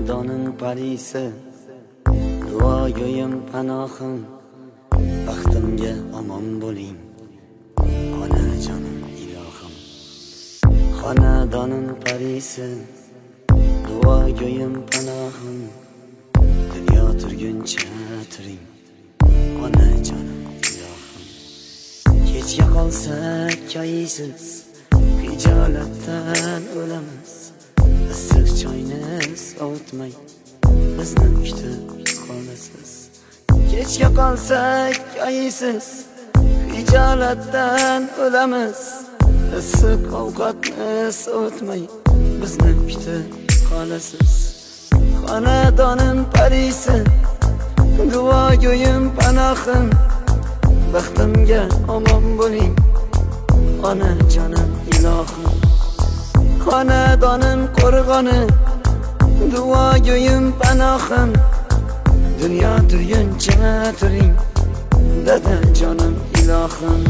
xonadonim parisi, duogo'yim panohim, baxtimga omon bo'ling, onajonim ilohim. Xonadonim parisi, duogo'yim panohim, dunyo turguncha turing, onajonim ilohim. Kechga qolsak kaysiz, hijolatdan o'lamiz. Issiq choyni sovutmay, bizni kutib qolasiz. Kechga qolsak kaysiz, hijolatdan o'lamiz. Issiq ovqatni sovutmay, bizni kutib qolasiz. Xonadonim parisi, duogo'yim panohim, baxtimga omon bo'ling, onajonim ilohim. Xonadonim qo'rg'oni, duogo'yim panohim, dunyo turguncha turing, dadajonim ilohim.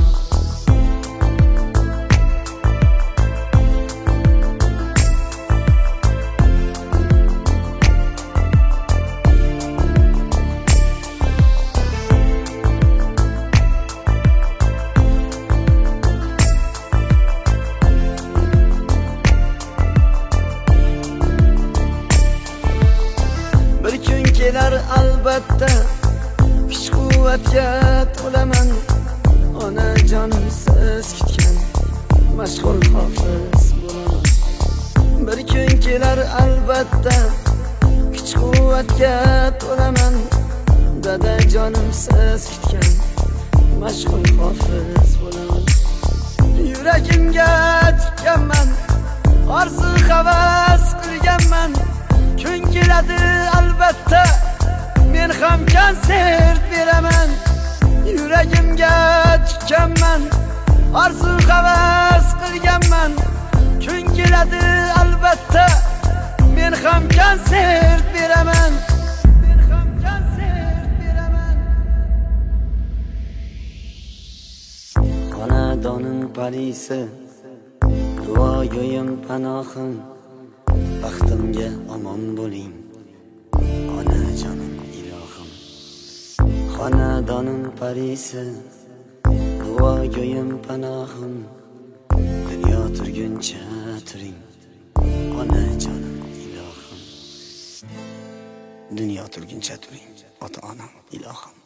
Kelar albatta, kuch-quvvatga to'laman, onajonim siz kutgan mashhur hofiz bo'laman. Bir kun kelar albatta, kuch-quvvatga to'laman, dadajonim siz kutgan mashhur hofiz bo'laman. Yuragimga tikkanman, orzu havas qilganman, kun keladi albatta, men ham konsert beraman. Yuragimga tikkanman, orzu havas qilganman, kun keladi albatta, men ham konsert beraman. Xonadonim parisi, duogo'yim panohim, baxtimga omon bo'ling, onajonim ilohim. Xonadonim parisi, duogo'yim panohim, dunyo turguncha turing, onajonim ilohim. Dunyo turguncha turing, ota-onam ilohim.